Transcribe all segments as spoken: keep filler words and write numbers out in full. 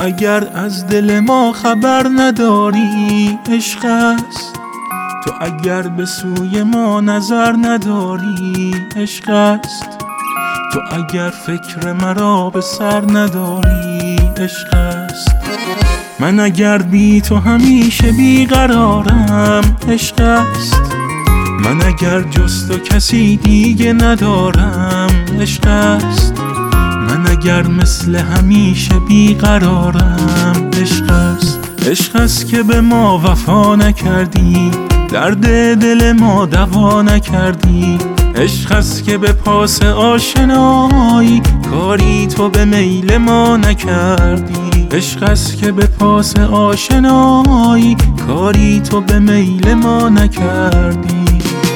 اگر از دل ما خبر نداری عشق است، تو اگر به سوی ما نظر نداری عشق است، تو اگر فکر مرا به سر نداری عشق است. من اگر بی تو همیشه بیقرارم عشق است، من اگر جز تو کسی دیگه ندارم عشق است، من اگر مثل همیشه بیقرارم عشق است. عشق است که به ما وفا نکردی، درد دل ما دوا نکردی. عشق است که به پاس آشنایی کاری تو به میل ما نکردی. عشق است که به پاس آشنایی کاری تو به میل ما نکردی.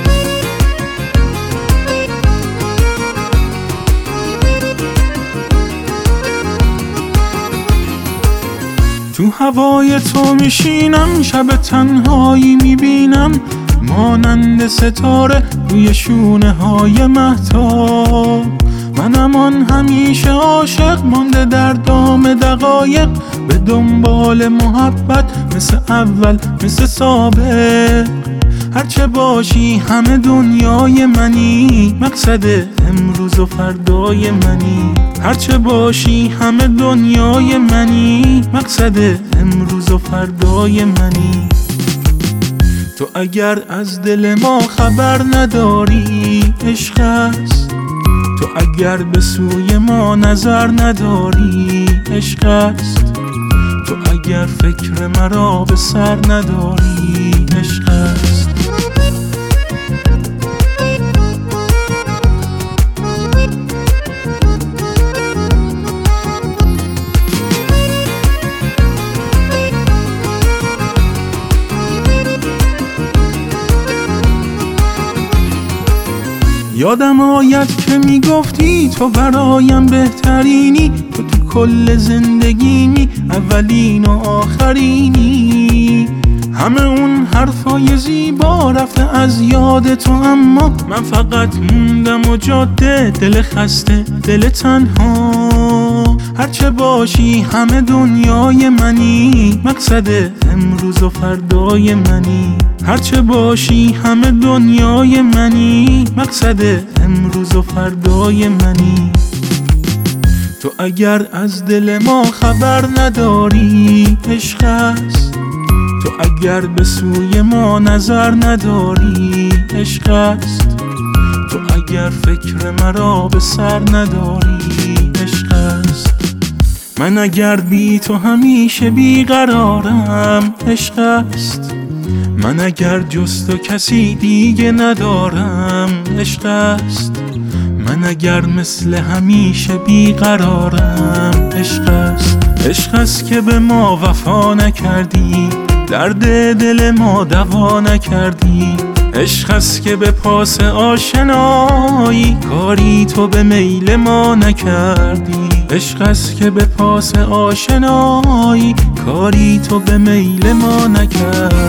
تو هوای تو میشینم، شب تنهایی میبینم مانند ستاره روی شونه های مهتاب. منم آن همیشه عاشق مانده در دام دقایق، به دنبال محبت مثل اول مثل سابق. هرچه باشی همه دنیای منی، مقصد امروز و فردای منی. هرچه باشی همه دنیای منی، مقصد امروز و فردای منی. تو اگر از دل ما خبر نداری عشق است، تو اگر به سوی ما نظر نداری عشق است، تو اگر فکر مرا به سر نداری عشق است. یادم آید که میگفتی تو برایم بهترینی، تو تو کل زندگیمی اولین و آخرینی. همه اون حرفای زیبا رفته از یاد تو، اما من فقط موندم و جاده دل خسته دل تنها. هرچه باشی همه دنیای منی، مقصد امروز و فردای منی. هرچه باشی همه دنیای منی، مقصد امروز و فردای منی. تو اگر از دل ما خبر نداری عشق است، تو اگر به سوی ما نظر نداری عشق است، تو اگر فکر مرا به سر نداری عشق است. من اگر بی تو همیشه بیقرارم عشق است، من اگر جز تو کسی دیگه ندارم عشق است، من اگر مثل همیشه بیقرارم عشق است. عشق است که به ما وفا نکردی، درد دل ما دوا نکردی. عشق است که به پاس آشنایی کاری تو به میل ما نکردی. عشق است که به پاس آشنایی کاری تو به میل ما نکردی.